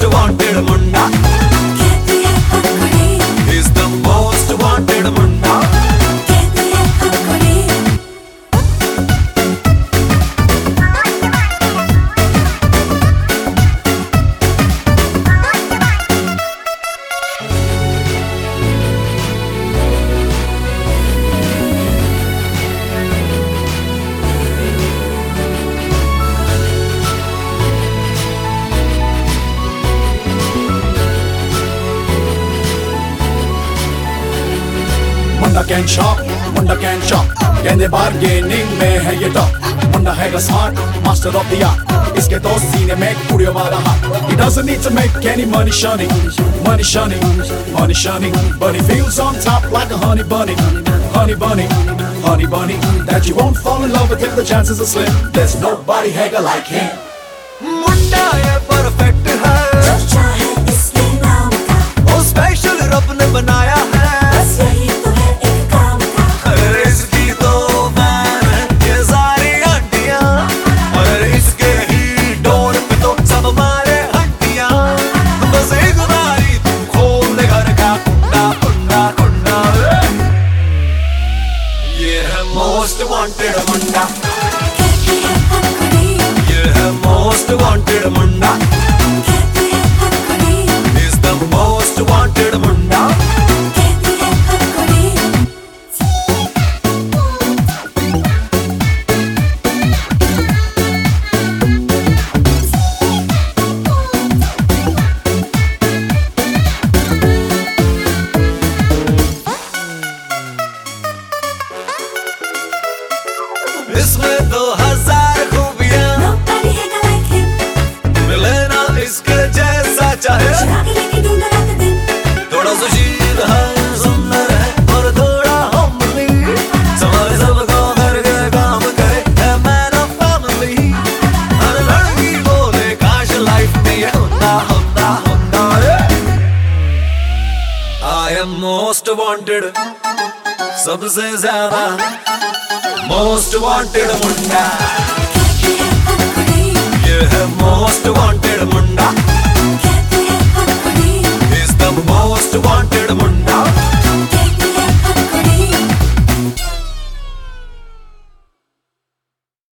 most wanted मुंडा, कहती है हर घड़ी, he's the most wanted मुंडा। कहती है हर घड़ी। मुंडा कैन शॉप, मुंडा कैन शॉप, कहने बार्गेनिंग में है ये टॉप। मुंडा है smart, master of the art, इसके दो सीने में कुड़ियों वाला हाथ। He doesn't need to make any money shunning, money shunning, money shunning, but he feels on top like a honey bunny, honey bunny, honey bunny, that you won't fall in love with him, the chances are slim. There's nobody hagger like him. मुंडा ये perfect है, जो चाहे इसके नाम का, वो special रब ने बनाया है। बस यही तो है एक काम का। अरे इसकी तो फैन है ये सारी हड्डियां, अरे इसके ही डोर पे तो सब मारे हड्डियां। बस एक बारी तू खोल दे घर का कुंडा कुंडा कुंडा। ये है मोस्ट वांटेड मुंडा, कहती है हर घड़ी, ये है मोस्ट वांटेड मुंडा, कहती है हर घड़ी, इज द मोस्ट वांटेड मुंडा। कहती है हर घड़ी। इसमें 2000 खूबियां, Nobody hagger like him, मिले ना इसके जैसा चाहे। चुरा के लेके ढूंढो रात दिन। थोड़ा सुशील है, सुंदर है और थोड़ा homely, संभाले सबको करके काम करे, है man of family। हर लड़की बोले काश लाइफ में ये होता होता होता। I am most wanted, सबसे ज्यादा most wanted मुंडा। कहती है हर घड़ी, ये है most wanted मुंडा, कहती है हर घड़ी। is the most wanted Munda.